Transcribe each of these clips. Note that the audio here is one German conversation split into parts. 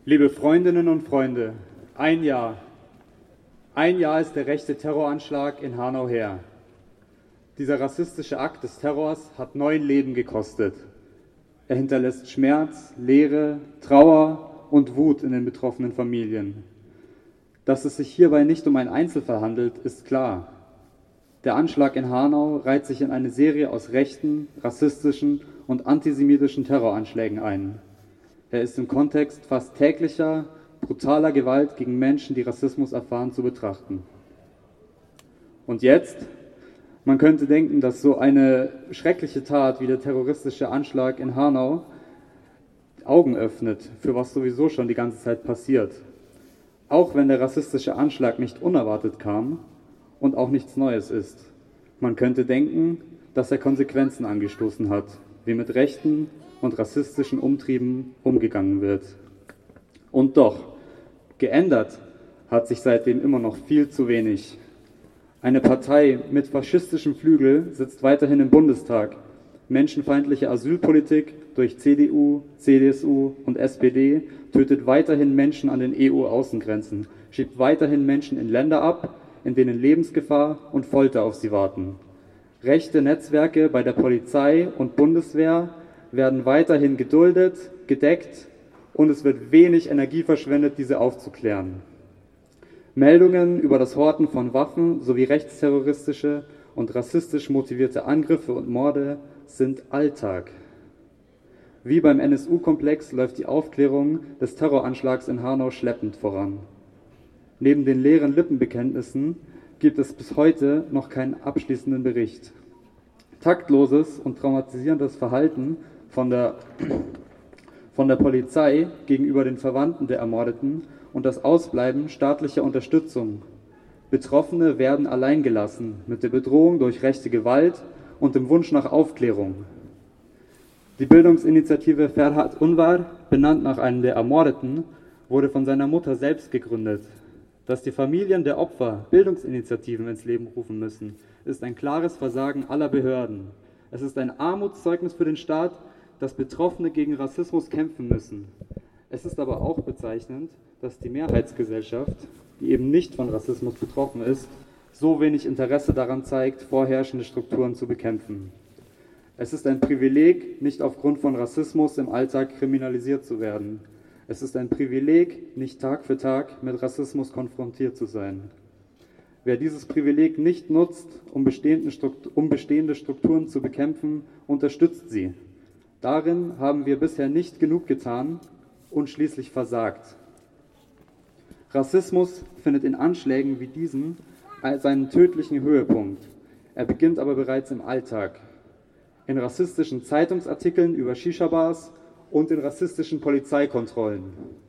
Liebe Freundinnen und Freunde, ein Jahr ist der rechte Terroranschlag in Hanau her. Dieser rassistische Akt des Terrors hat 9 Leben gekostet. Er hinterlässt Schmerz, Leere, Trauer und Wut in den betroffenen Familien. Dass es sich hierbei nicht um einen Einzelfall handelt, ist klar. Der Anschlag in Hanau reiht sich in eine Serie aus rechten, rassistischen und antisemitischen Terroranschlägen ein. Er ist im Kontext fast täglicher, brutaler Gewalt gegen Menschen, die Rassismus erfahren, zu betrachten. Und jetzt? Man könnte denken, dass so eine schreckliche Tat wie der terroristische Anschlag in Hanau Augen öffnet, für was sowieso schon die ganze Zeit passiert. Auch wenn der rassistische Anschlag nicht unerwartet kam und auch nichts Neues ist. Man könnte denken, dass er Konsequenzen angestoßen hat, wie mit rechten und rassistischen Umtrieben umgegangen wird. Und doch, geändert hat sich seitdem immer noch viel zu wenig. Eine Partei mit faschistischem Flügel sitzt weiterhin im Bundestag. Menschenfeindliche Asylpolitik durch CDU, CSU und SPD tötet weiterhin Menschen an den EU-Außengrenzen, schiebt weiterhin Menschen in Länder ab, in denen Lebensgefahr und Folter auf sie warten. Rechte Netzwerke bei der Polizei und Bundeswehr werden weiterhin geduldet, gedeckt und es wird wenig Energie verschwendet, diese aufzuklären. Meldungen über das Horten von Waffen sowie rechtsterroristische und rassistisch motivierte Angriffe und Morde sind Alltag. Wie beim NSU-Komplex läuft die Aufklärung des Terroranschlags in Hanau schleppend voran. Neben den leeren Lippenbekenntnissen gibt es bis heute noch keinen abschließenden Bericht. Taktloses und traumatisierendes Verhalten von der Polizei gegenüber den Verwandten der Ermordeten und das Ausbleiben staatlicher Unterstützung. Betroffene werden allein gelassen mit der Bedrohung durch rechte Gewalt und dem Wunsch nach Aufklärung. Die Bildungsinitiative Ferhat Unvar, benannt nach einem der Ermordeten, wurde von seiner Mutter selbst gegründet. Dass die Familien der Opfer Bildungsinitiativen ins Leben rufen müssen, ist ein klares Versagen aller Behörden. Es ist ein Armutszeugnis für den Staat, dass Betroffene gegen Rassismus kämpfen müssen. Es ist aber auch bezeichnend, dass die Mehrheitsgesellschaft, die eben nicht von Rassismus betroffen ist, so wenig Interesse daran zeigt, vorherrschende Strukturen zu bekämpfen. Es ist ein Privileg, nicht aufgrund von Rassismus im Alltag kriminalisiert zu werden. Es ist ein Privileg, nicht Tag für Tag mit Rassismus konfrontiert zu sein. Wer dieses Privileg nicht nutzt, um bestehende Strukturen zu bekämpfen, unterstützt sie. Darin haben wir bisher nicht genug getan und schließlich versagt. Rassismus findet in Anschlägen wie diesen seinen tödlichen Höhepunkt. Er beginnt aber bereits im Alltag. In rassistischen Zeitungsartikeln über Shisha-Bars und in rassistischen Polizeikontrollen.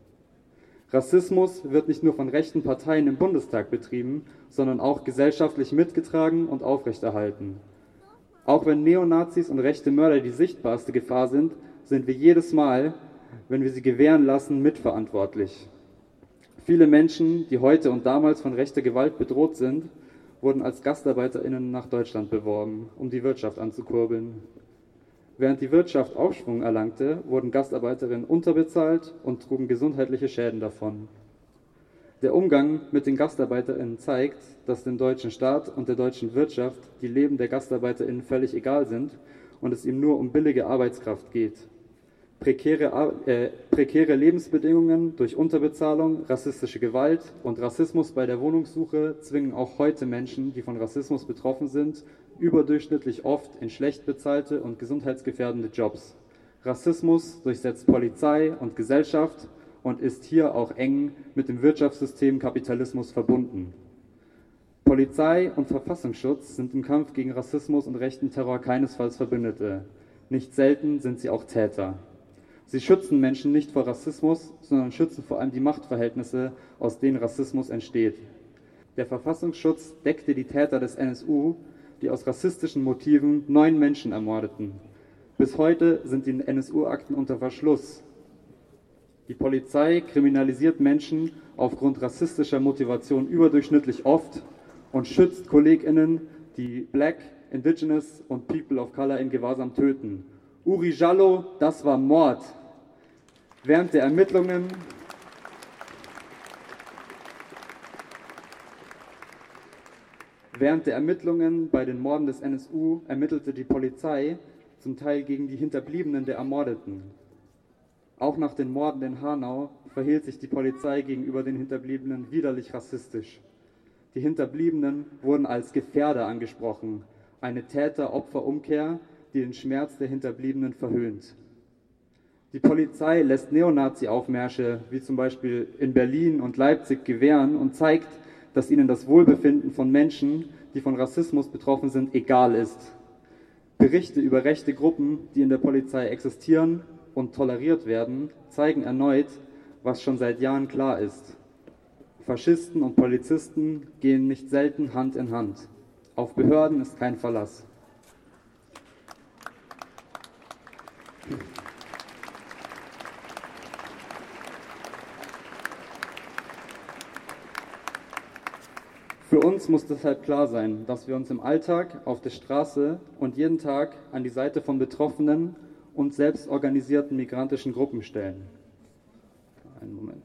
Rassismus wird nicht nur von rechten Parteien im Bundestag betrieben, sondern auch gesellschaftlich mitgetragen und aufrechterhalten. Auch wenn Neonazis und rechte Mörder die sichtbarste Gefahr sind, sind wir jedes Mal, wenn wir sie gewähren lassen, mitverantwortlich. Viele Menschen, die heute und damals von rechter Gewalt bedroht sind, wurden als GastarbeiterInnen nach Deutschland beworben, um die Wirtschaft anzukurbeln. Während die Wirtschaft Aufschwung erlangte, wurden Gastarbeiterinnen unterbezahlt und trugen gesundheitliche Schäden davon. Der Umgang mit den GastarbeiterInnen zeigt, dass dem deutschen Staat und der deutschen Wirtschaft die Leben der GastarbeiterInnen völlig egal sind und es ihm nur um billige Arbeitskraft geht. Prekäre Lebensbedingungen durch Unterbezahlung, rassistische Gewalt und Rassismus bei der Wohnungssuche zwingen auch heute Menschen, die von Rassismus betroffen sind, überdurchschnittlich oft in schlecht bezahlte und gesundheitsgefährdende Jobs. Rassismus durchsetzt Polizei und Gesellschaft und ist hier auch eng mit dem Wirtschaftssystem Kapitalismus verbunden. Polizei und Verfassungsschutz sind im Kampf gegen Rassismus und rechten Terror keinesfalls Verbündete. Nicht selten sind sie auch Täter. Sie schützen Menschen nicht vor Rassismus, sondern schützen vor allem die Machtverhältnisse, aus denen Rassismus entsteht. Der Verfassungsschutz deckte die Täter des NSU, die aus rassistischen Motiven 9 Menschen ermordeten. Bis heute sind die NSU-Akten unter Verschluss. Die Polizei kriminalisiert Menschen aufgrund rassistischer Motivation überdurchschnittlich oft und schützt KollegInnen, die Black, Indigenous und People of Color in Gewahrsam töten. Uri Jallo, das war Mord. Während der Ermittlungen Während der Ermittlungen bei den Morden des NSU ermittelte die Polizei zum Teil gegen die Hinterbliebenen der Ermordeten. Auch nach den Morden in Hanau verhielt sich die Polizei gegenüber den Hinterbliebenen widerlich rassistisch. Die Hinterbliebenen wurden als Gefährder angesprochen, eine Täter-Opfer-Umkehr, die den Schmerz der Hinterbliebenen verhöhnt. Die Polizei lässt Neonazi-Aufmärsche, wie zum Beispiel in Berlin und Leipzig, gewähren und zeigt, dass ihnen das Wohlbefinden von Menschen, die von Rassismus betroffen sind, egal ist. Berichte über rechte Gruppen, die in der Polizei existieren und toleriert werden, zeigen erneut, was schon seit Jahren klar ist. Faschisten und Polizisten gehen nicht selten Hand in Hand. Auf Behörden ist kein Verlass. Für uns muss deshalb klar sein, dass wir uns im Alltag, auf der Straße und jeden Tag an die Seite von Betroffenen und selbstorganisierten migrantischen Gruppen stellen. Einen Moment.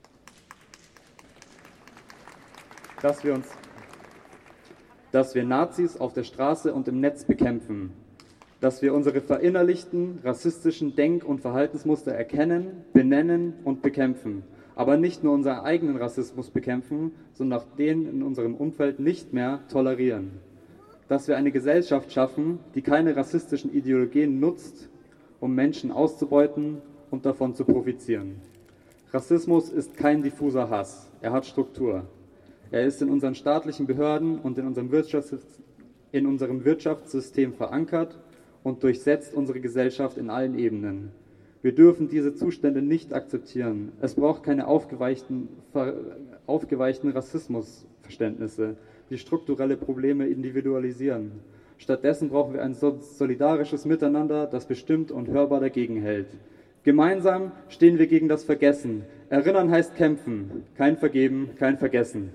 Dass wir Nazis auf der Straße und im Netz bekämpfen. Dass wir unsere verinnerlichten rassistischen Denk- und Verhaltensmuster erkennen, benennen und bekämpfen. Aber nicht nur unseren eigenen Rassismus bekämpfen, sondern auch den in unserem Umfeld nicht mehr tolerieren. Dass wir eine Gesellschaft schaffen, die keine rassistischen Ideologien nutzt, um Menschen auszubeuten und davon zu profitieren. Rassismus ist kein diffuser Hass, er hat Struktur. Er ist in unseren staatlichen Behörden und in unserem Wirtschaftssystem verankert und durchsetzt unsere Gesellschaft in allen Ebenen. Wir dürfen diese Zustände nicht akzeptieren. Es braucht keine aufgeweichten Rassismusverständnisse, die strukturelle Probleme individualisieren. Stattdessen brauchen wir ein solidarisches Miteinander, das bestimmt und hörbar dagegen hält. Gemeinsam stehen wir gegen das Vergessen. Erinnern heißt kämpfen, kein Vergeben, kein Vergessen.